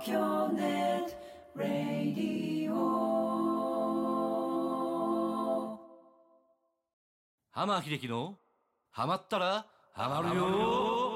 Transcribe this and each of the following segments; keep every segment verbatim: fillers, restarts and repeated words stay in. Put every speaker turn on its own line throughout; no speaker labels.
京ネットラディオ。
浜秀樹のハマったらハマるよ。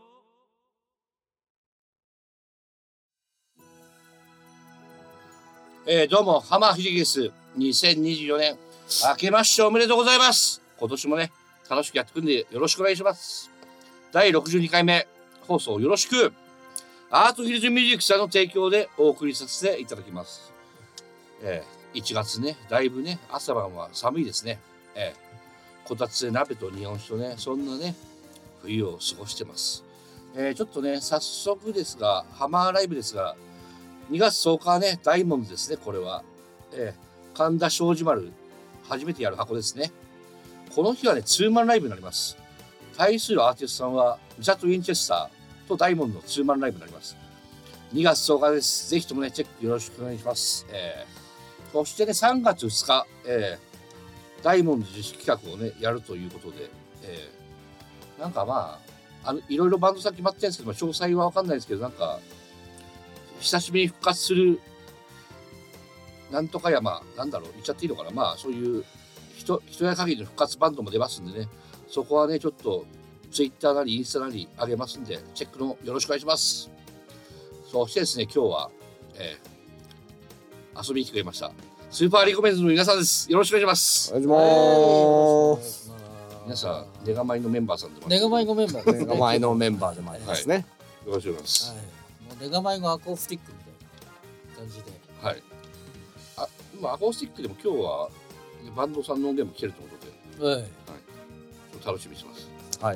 えー、どうも浜秀樹です。にせんにじゅうよねん明けましておめでとうございます。今年もね楽しくやってくんでよろしくお願いします。だいろくじゅうにかいめ放送よろしく。アートヒルズミュージックさんの提供でお送りさせていただきます。えー、いちがつねだいぶね朝晩は寒いですね。えー、こたつで鍋と日本酒とねそんなね冬を過ごしてます。えー、ちょっとね早速ですがハマーライブですがにがつとおかはね大門ですね。これは、えー、神田庄司丸初めてやる箱ですね。この日はねツーマンライブになります。対するアーティストさんはリチャード・ウィンチェスターと大門のツーマンライブになります。にがつとおかです。ぜひともねチェックよろしくお願いします。えー、そしてねさんがつふつか、えー、大門の自主企画をねやるということで、えー、なんかまああのいろいろバンドさん決まってるんですけど詳細は分かんないですけどなんか久しぶりに復活するなんとか山なんだろう言っちゃっていいのかな。まあそういう人一夜限りの復活バンドも出ますんでねそこはねちょっとツイッターなりインスタなり上げますんでチェックのよろしくお願いします。そしてですね今日は、えー、遊びに来てくれましたスーパーリコメンズの皆さんです。よろしくお願いします。
お願いします。
皆さんネガマイのメンバーさんでも
ネガマイのメンバー
ネガマイのメンバーでもありますね。
よろしくお願いします。
はいネガマイのアコースティックみたいな感じで、
はい。あ、まあアコースティックでも今日はバンドさんの音源も聴けるということで、
はい、はい、
楽しみにしてます。
はい。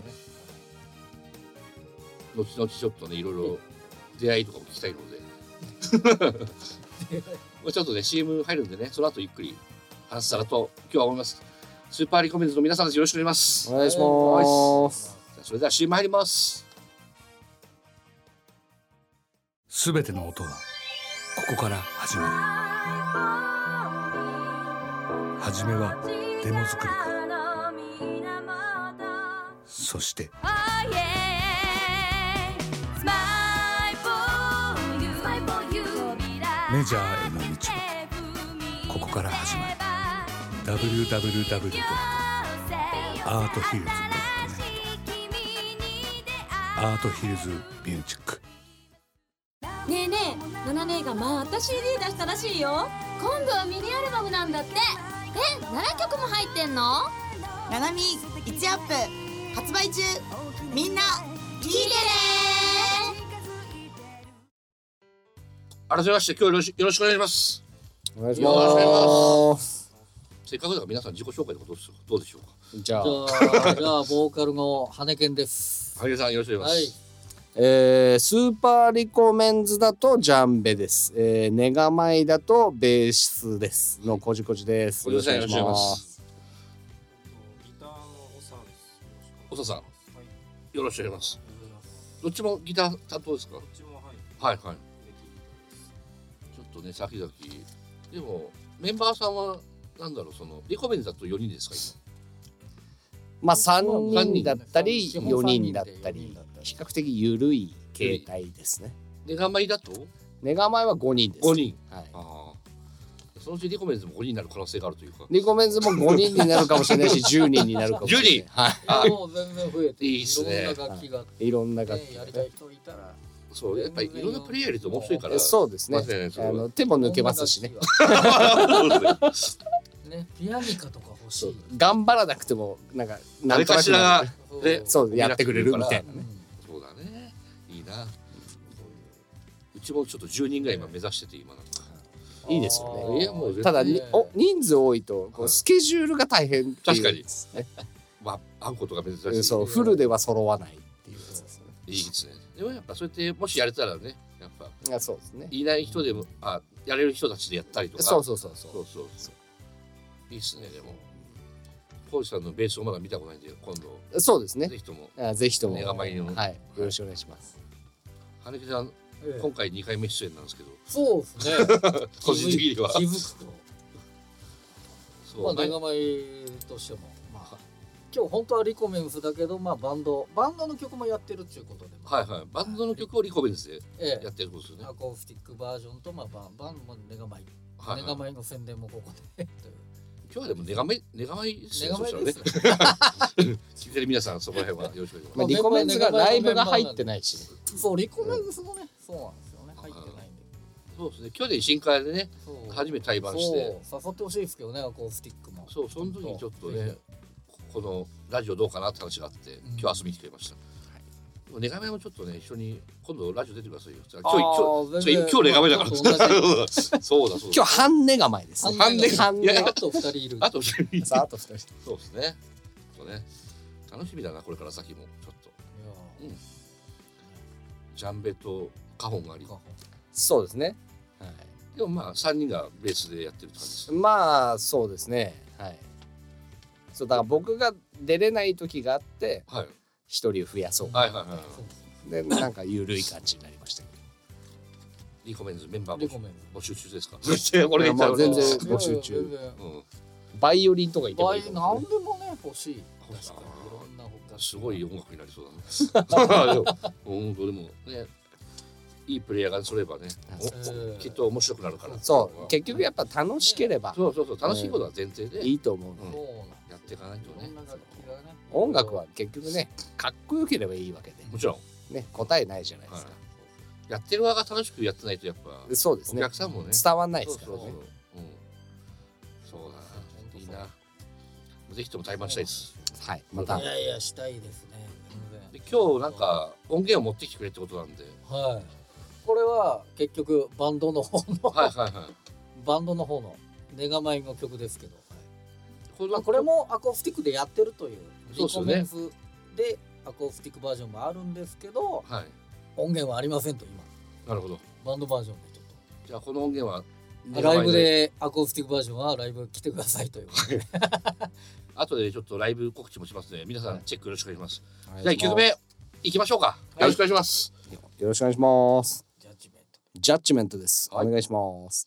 後々ちょっとねいろいろ出会いとかも聞きたいので、ちょっとね シーエム 入るんでねその後ゆっくり話せたらと今日は思います。スーパーリコメンズの皆さんです。よろしくお願いします。
お願いします。
それでは シーエム 入ります。
すべての音はここから始まる。初めはデモ作りからそしてメジャーへの道はここから始まる。 ダブリューダブリューダブリュー ドットアートヒルズ ドットネット アートヒルズミュージック。
ねえねえ、ナナ姉がまた シーディー 出したらしいよ。今度はミニアルバムなんだって。え、ななきょくも入ってんの？
ナナミいちアップ発売中。みんな聞いてね。
改めまして今日よろしよろしくお願いします。
お願いし
よろしくお願いし
ま。
ますせっかくだから皆さん自己紹介のことどうでしょうか。
じゃあ、
じゃあじゃあボーカルの羽根です。
羽根さんよろしくお願いします。
はい
えー、スーパーリコメンズだとジャンベです。えー、ネガマイだとベースですのこじこじです。
よろしくお願いします。
ギターのおさんです。
おささん、はい、よろしくお願いします。どっちもギター担当ですか？
どっちもはい。
はいはい。ちょっとね先々でもメンバーさんはなんだろうそのリコメンズだとよにんですか今？
まあさんにんだったりよにんだったり比較的ゆるい形態ですね。
ネガマイだと？
ネガマイはごにんです。
ごにん。
はい。
ああ。そのうちリコメンズもごにんになる可能性があるというか。
リコメンズもごにんになるかもしれないしじゅうにんになるかもしれない。
じゅうにん。
はい。
あ
もう全然増えて
いいっすね。
いろんな楽器が
いろんな楽器
ねやりたい人いたら。
そうやっぱりいろんなプレイヤーいると面白いから。
そうですね。
あ
の手も抜けますしね。
ねピアニカとか欲しい。
頑張らなくてもなんか
誰かしらが
ねそうやってくれるみたいなね。
そうだね。いいな。うちもちょっとじゅうにんぐらい今目指してて今なんか。
いいですよね。
いやもう
ただにお人数多いとこうスケジュールが大変っていう。
確かに。まああんことが珍しい。
そうフルでは揃わないっていうやつですね。
いいですね。でもやっぱそうやってもしやれたらねやっぱ。
あそうですね。
いない人でもあやれる人たちでやったりとか。
そうそうそうそう。
そうそうそう。いいですねでも。ポージさんのベースをまだ見たことないんで今度。
そうですね。
ぜひとも。
あぜひとも。
ネガマイの。
はい。よろしくお願いします。
羽根さん。今回にかいめ出演なんですけど。
そうですね。
個人的には。
気づくと。
そう。
まあネガマイとしてもまあ今日本当はリコメンスだけど、まあバンドバンドの曲もやってるっていうことで、
はいはい。バンドの曲をリコベンスで
ええ
やってることですよね。
アコースティックバージョンと、まあバンバンもネガマイ、
はいはい
ネガマイの宣伝もここでという
今日はでもネガメネガマイですよ。
ネガマイ
そ
です
したらね。聞いてる皆さんそこら辺はよろしくお願いし
まあ、
ま
リコメンズがライブが入ってないし、
そうリコメンスもね、そうなんですよね、入ってないんで、
す。そうですね。去年新会でね、
そう
初めて対バンして、
そう誘ってほしいですけどね、アコースティックも。
そうその時にちょっと
ぜ
ね、このラジオどうかなって話があって、
ん
今日遊びに来てくれました。ネガメもちょっとね一緒に今度ラジオ出てくださいよ。今
あー
日今日今日今日ネガメだから。
ちょっと同じ
そうだそうだ。
今日半ネガ前ですね。
半ネガ
半ネガ
いやいや
あとふたりいる。
あと二人
さああとふたり。
そうですね。そうね。楽しみだなこれから先もちょっと。
いや
うん。ジャンベとカホンがあり。
そうですね。はい。
でもまあ三人がベースでやってるって感じです。
まあそうですね。はい。そうだから僕が出れない時があって
はい
一人増やそう。
はいはいはい。
でなんか緩い感じになりましたけ
リコメンズメンバー
リコメン
募集中ですか。そして俺が言ったら
いやまあ全然
募
募集中
うん。
ど。バイオリンとかいてもいいか
何
もし
でもね欲しい。
欲しい
確かにいろんな他
すごい音楽になりそうだね。うんどれもねいいプレイヤーがそればね
うん
おきっと面白くなるから。
れない。そう結局やっぱ楽しければ
そうそうそう楽しいことは前提で
いいと思う。
うん
そうなん
やっていかないとね
いろん。な楽器がね
音楽は結局ねかっこよければいいわけで
もちろん
ね答えないじゃないですか。
やってる側が楽しくやってないとやっぱお
そうですね。
客さんもね
伝わんないで
そうそうそう。
すからね
う。んそうだないいな。ぜひとも対バンしたいです。
はいまた
いやいやしたいですね。
で今日なんか音源を持ってきてくれってことなんで。
全然はい。これは結局バンドの方の
はいはいはい。
バンドの方のネガマイの曲ですけど、
こ
まあこれもアコースティックでやってるというリ
そうですよね
コメンスでアコースティックバージョンもあるんですけど、
はい
音源はありませんと今
なるほど。
バンドバージョンでちょっ
じゃあこの音源は
とライブでアコースティックバージョンはライブ来てくださいという
後でちょっとライブ告知もしますので皆さんチェックよろしくお願いします。
はい
じゃあいっきょくめいきましょうか。よろしくお願いします。
よろしくお願いします。
ジャッジメント。
ジャッジメントです。お
はい
願いします。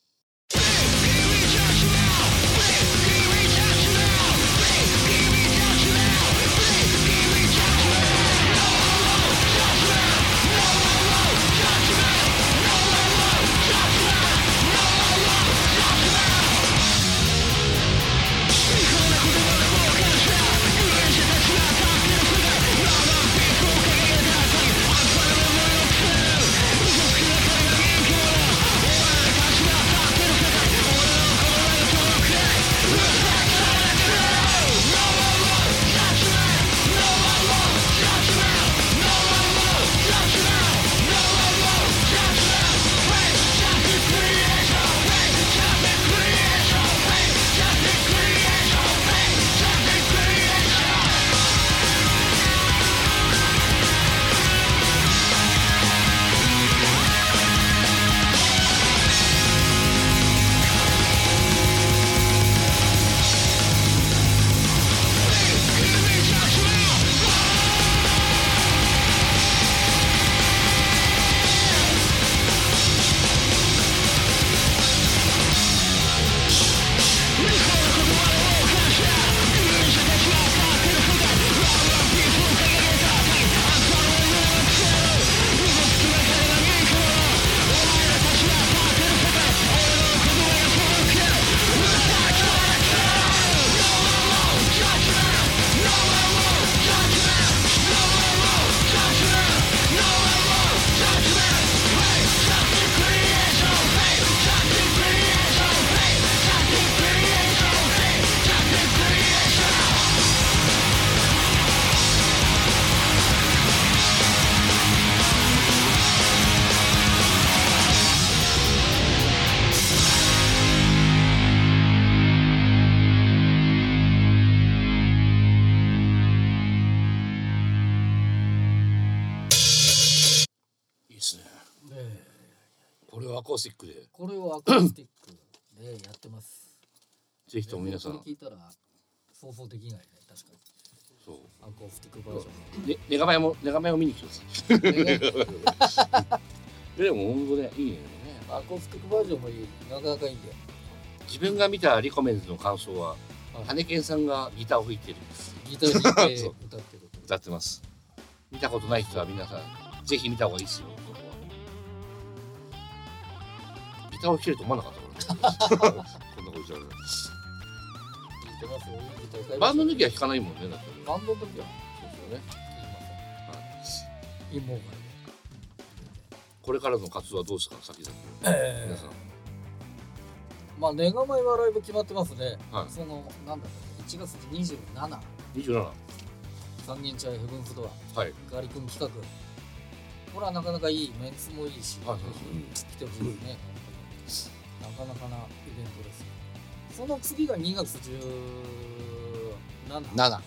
いいですね。
え
これはアコースティックで
ーこれをアコースティックでやってます。
ぜひとも皆さん
これ聞いたら想像できないね、確かに。
そう
アコースティックバージョ
ねネガマイもネガマイを見に来てください。でも本当ねいいね。
ン。アコースティックバージョンもいい。なかなかいいんだよ。
自分が見たリコメンズの感想は羽根さんがギターを吹いてる
ギター弾いて
そう
歌ってる。
歌ってます。見たことない人は皆さんぜひ見た方がいいですよ。ここはギターを弾けると思わなかったからね。こんなことじゃない。
弾いてますよ。ギター歌いますよ
バンドの時は弾かないもんね。だって
バンドの時は
そうですよね。
陰謀会で。
これからの活動はどうですか先々。
え
皆さん。
まあネガマイはライブ決まってますね。
はい
そのなんだっけいちがつにじゅうしち
にじゅうなな。
三軒茶屋ヘブンフドア
はい。
ガリ君企画。これはなかなかいいメンツもいいし、
はい
ぜひ来てほしいですね。なかなかなイベントです。その次がにがつじゅうしち。
なな。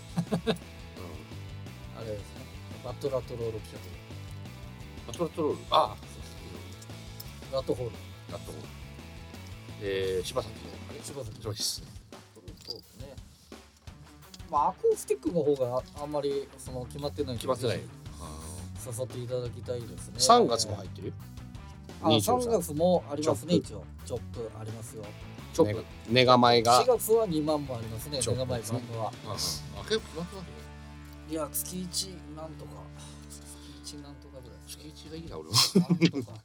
あれですね。バットラットロール企
バトルトロール。ああ。
画。ラットホール。
なったほう。えー、柴崎の。あれ
柴崎
そうです。
そうですね。まあアコースティックの方があんまりその決まってない。
決まってない。
ぜひ誘っていただきたいですね。
さんがつも入ってるよ。
あ、さんがつもありますね、
チ
一応。チョップありますよ。
チョップ。
ネガマイが
しがつはにまんもありますね、
チョップ
メガマイバンドは。
ああ、結構決まってますね。
いや、月いちなんとか。月いちなんとかぐらい。
月一がいいな、俺は。
なんとか。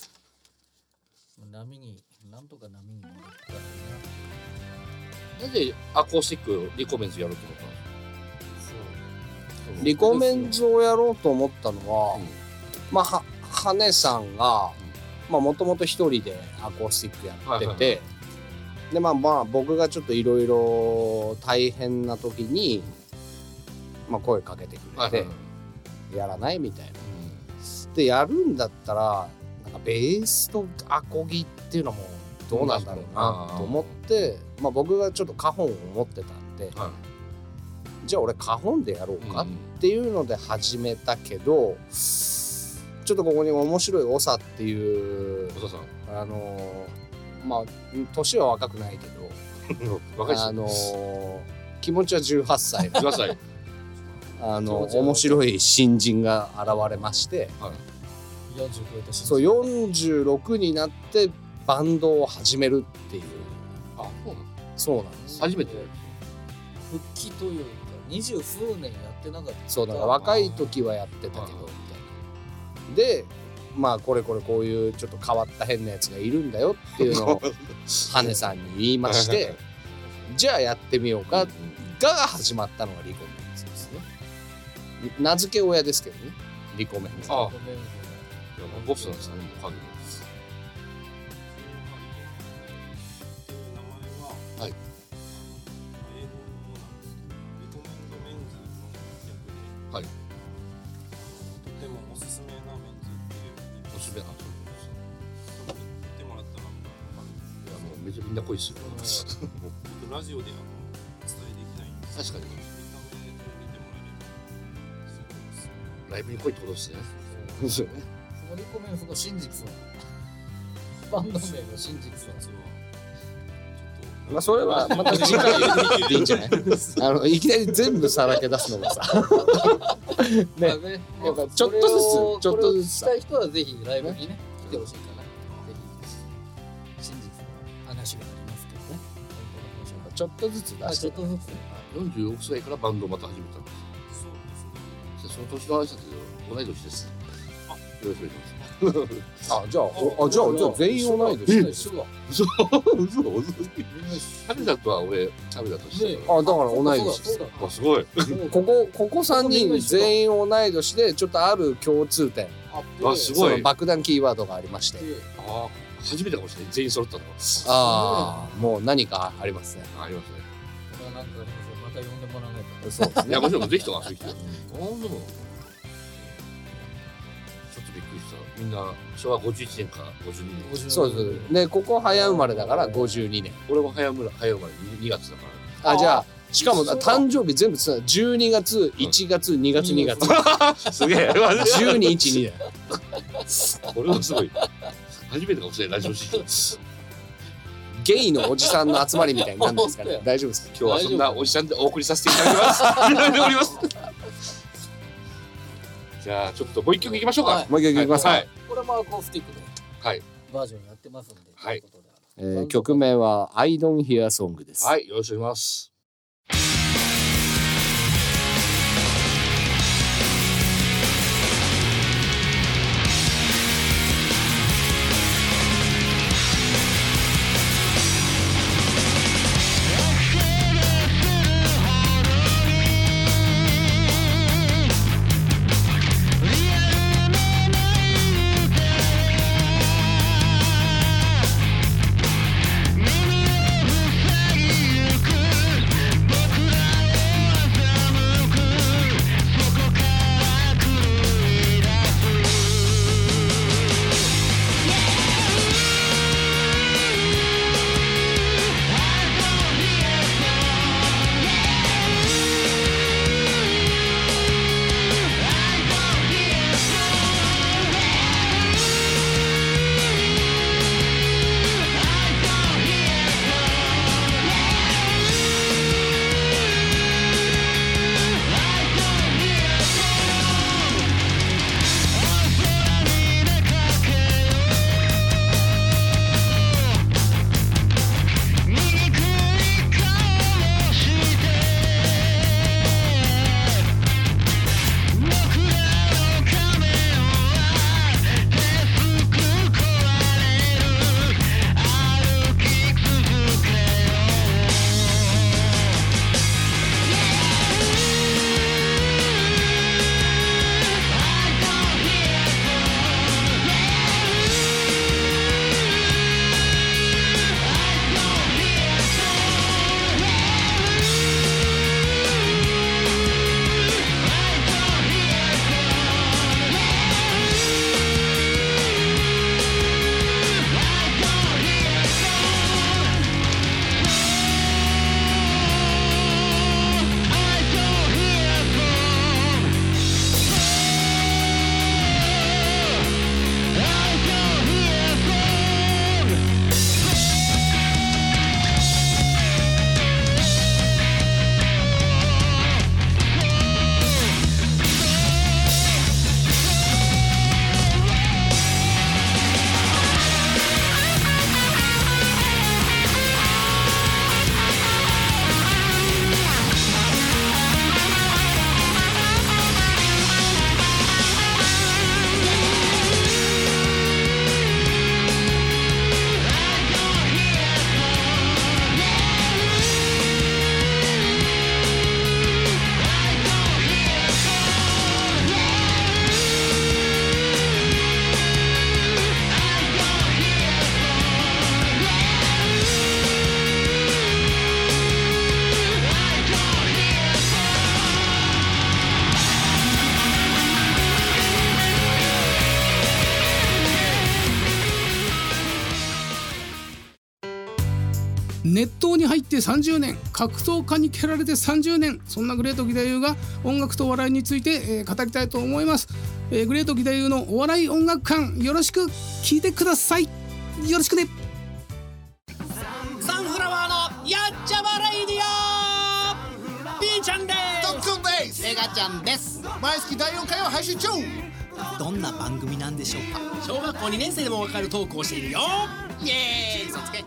波に、なんとか波に乗るって
なぜアコースティックリコメンズやろうと思ったんですか。
そう。
リコメンズをやろうと思ったのは、
うん
まあは羽根さんがまあもともと一人でアコースティックやってて、
はいはいはい
でまあまあ僕がちょっといろいろ大変な時に、まあ、声かけてくれて、やらないみたいな。でやるんだったらなんかベースとアコギっていうのもどうなんだろうなと思って、まあ、僕がちょっとカホンを持ってたんで、
はい
じゃあ俺カホンでやろうかっていうので始めたけど、ちょっとここに面白い長っていう
小田さん
あのーまあ年は若くないけど
若いし
あのー気持ちはじゅうはっさい
ください。
あの
気持ちは
面白い新人が現れまして、
よんじゅう超えたし。
そうよんじゅうろくになってバンドを始めるっていう。
あ、そうなの。
そうなんです。
初めて。
復帰というか、二十数年やってなかった。
そうだから若い時はやってたけどみたいな。でまあこれこれこういうちょっと変わった変なやつがいるんだよっていうのを羽根さんに言いましてじゃあやってみようかが始まったのがリコメンズですね。名付け親ですけどね、リコメンズ。
ああ
ごめんなさい
いやボスなんですよね、もう完全に。はいはい。
とてもおすすめなメンズっていう
おすすめな。い
言ってもらったら
やもうめちゃみんな濃いですよ。
ラジオであのお伝えできないんです
確かに
見た目で見てもらえればすごいです
ライブに濃いってことですね。
そうね。
そのリコメンスの真実はバンド名の真実は
実は
まあそれはまた次回でいいんじゃない？あのいきなり全部さらけ出すのがさ。ね、
まあね
やっぱちょっとずつ
これを
ちょっとずつさ
これをしたい人はぜひライブにね来てほしいかな。ぜひ真実の話がありますけどね。本当に面白かっ
ちょっとずつ
た。あ
出して
ちょっとずつ。
よんじゅうろくさいからバンドをまた始めたんです。
そうですね
その年の話だけど同い年です。
あ
よろしくお願いします。
あじゃあおあじゃあじゃあ全員同い年。
一緒だ。
嘘嘘嘘。
みんな一緒
ハメだとは俺ハメだとして
ね
た。
あだから同い年です。
そうだ
あすごい。
ここここさんにん全員同い年でちょっとある共通点、
あすごい
その爆弾キーワードがありまして、
あ初めてかもしれない。全員揃ったのが。
ああもう何かありますね。
ありますね。
これはなんかありますよ。また呼んでもらわないと。
そうですね
いやもちろんぜひとも遊びに来て。あでもちょっとびっくりした。みんなしょうわごじゅういちねんかごじゅうにねん。
そうですでここ早生まれだからごじゅうにねん。
俺も早生まれ早生まれにがつだから。
あじゃあしかも誕生日全部つなじゅうにがついちがつにがつにがつ
すげえ。
じゅうにいちにだよ。
これはすごい。初めてかもしれないラジオ史上。
ゲイのおじさんの集まりみたいになるんですかね。大丈夫ですか？
今日はそんなおじさんでお送りさせていただきます。いただいております。じゃあちょっともう一曲いきましょうか。
はい
もう一曲いきますか。
はい
これもアコースティックで
はい
バージョンやってますんで。
はい
ということで
えー曲名は I Don't Hear Song です。
はい、よろしくお願いします。
熱湯に入ってさんじゅうねん、格闘家に蹴られてさんじゅうねん、そんなグレート義太夫が音楽とお笑いについて、えー、語りたいと思います。えー、グレート義太夫のお笑い音楽館、よろしく聞いてください。よろしくね。
サンフラワーのやっちゃまレイディオ、ピーちゃんです。
トックンです。
メガちゃんです。
毎月だいよんかいを配信中。
どんな番組なんでしょうか。小学校にねん生でもわかるトークをしているよ。イエーイ、そつけ。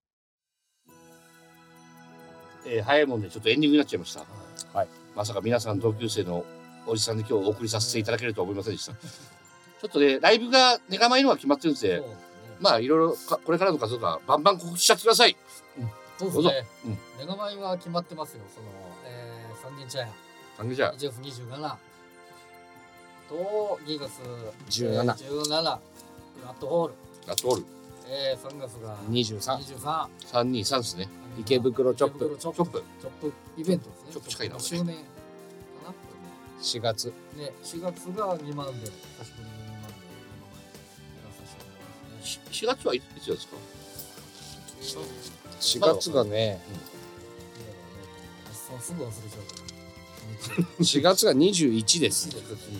えー、早いもんでちょっとエンディングになっちゃいました。
はい。
まさか皆さん同級生のおじさんで今日お送りさせていただけるとは思いませんでした。ちょっとね、ライブがネガマイのが決まってるんで、ね、まあいろいろかこれからの活動がバンバン告知しちゃってください。
うん、そうですね。ネガマイは決まってますよ。その、えー、三軒茶屋。
三軒茶屋。
いちがつにじゅうしちとにがつ
じゅうなな。
じゅうなな。ラットホール。
ラットホール。
えー、さんがつが
にじゅうさん。
にじゅうさん。
三二三ですね。
池袋チョップ。
チョップ。チョップイベントですね。
チョップ近いな。
ごしゅうねんかな。
しがつ。
ね、しがつがにまんで、久しぶりににまんでやらさせてもらいますね。
しがつはいつですか。
しがつがね、
そうすぐ忘れちゃうから。
しがつがにじゅういちです。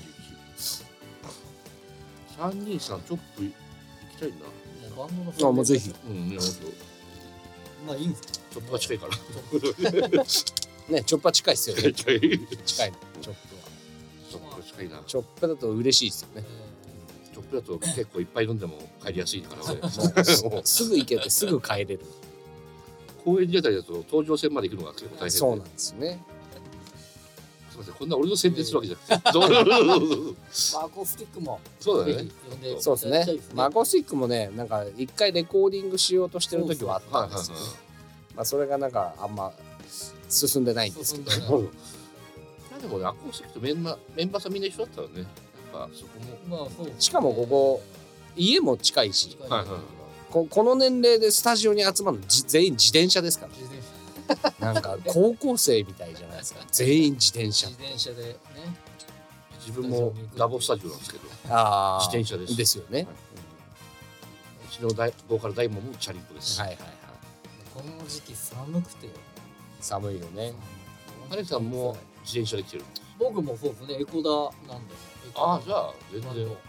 三二三チョップ行きたいな。
バンドの
あ、もうぜひ。
うん、ね、本
当。まあいいんですか。
チョップが近いから。
ね、チョップは近いですよね。近い。近い。チョップは。
チョップ近いな。
チョップだと嬉しいですよね。
チョップだと結構いっぱい飲んでも帰りやすいからね。
すぐ行けてすぐ帰れる。
公園自体だと東上線まで行くのが結構大変で。
そうなんですね。
すみません、こんな俺の宣伝するわけじゃなくて。
マーコスティックも。
そうだね。
そうですね。マーコスティックもね、なんか一回レコーディングしようとしてる時はあったんですよ。まあそれがなんかあんま進んでないんですけど。
でもね、アコースティックとメンバーメンバーさんみんな一緒だったらね。やっぱそこも。
まあそう。
しかもここ家も近いし。ここの年齢でスタジオに集まるの全員自転車ですからね。なんか高校生みたいじゃないですか。全員自転車。
自転車でね。
自分もラボスタジオなんですけど。
ああ。
自転車です。
ですよね。
うちのボーカル大門もチャリンコです。
はいはいはい。
この時期寒くてよ。
寒いよね。
アレクさんも自転車で来てる。
僕もそうですね。エコダなんで。
ああ、じゃあ全然。いいね。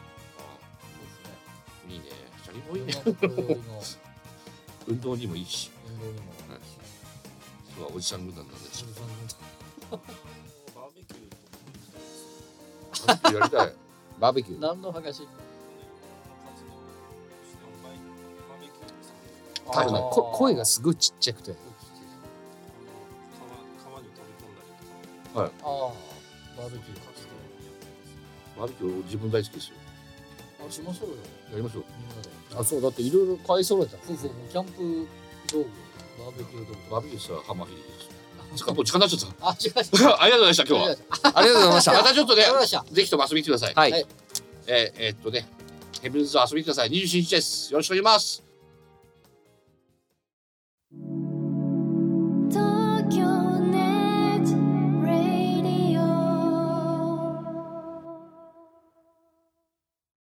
チャリンコいいね。運動にもいいし。
運動にも。
今日はおじさん軍団なんです。
バーベキュー
バーベキューやりたい。
バーベキュー。
何の話？
多分ね、こ声がすごいちっちゃくて。
川に飛び込んだりとか。
はい。
ああ、バーベキュー。
バーベキュー自分大好きですよ。
あ、しましょうよ。
やりましょう。
みんなで。
あ、そうだっていろいろ買い揃えた。
そうそう、もうキャンプ道具。バーベキュー道具。
バーベキューしたらハマヒです。つかもう時間になっちゃった。
あ、違う。
ありがとうございました今日は。
ありがとうございました。
またちょっとね
ありがとうございました、
ぜひとも遊びに来てください。
はい。
えーえーっとね、ヘブンズと遊びに来てください。にじゅうしちにちです。よろしくお願いします。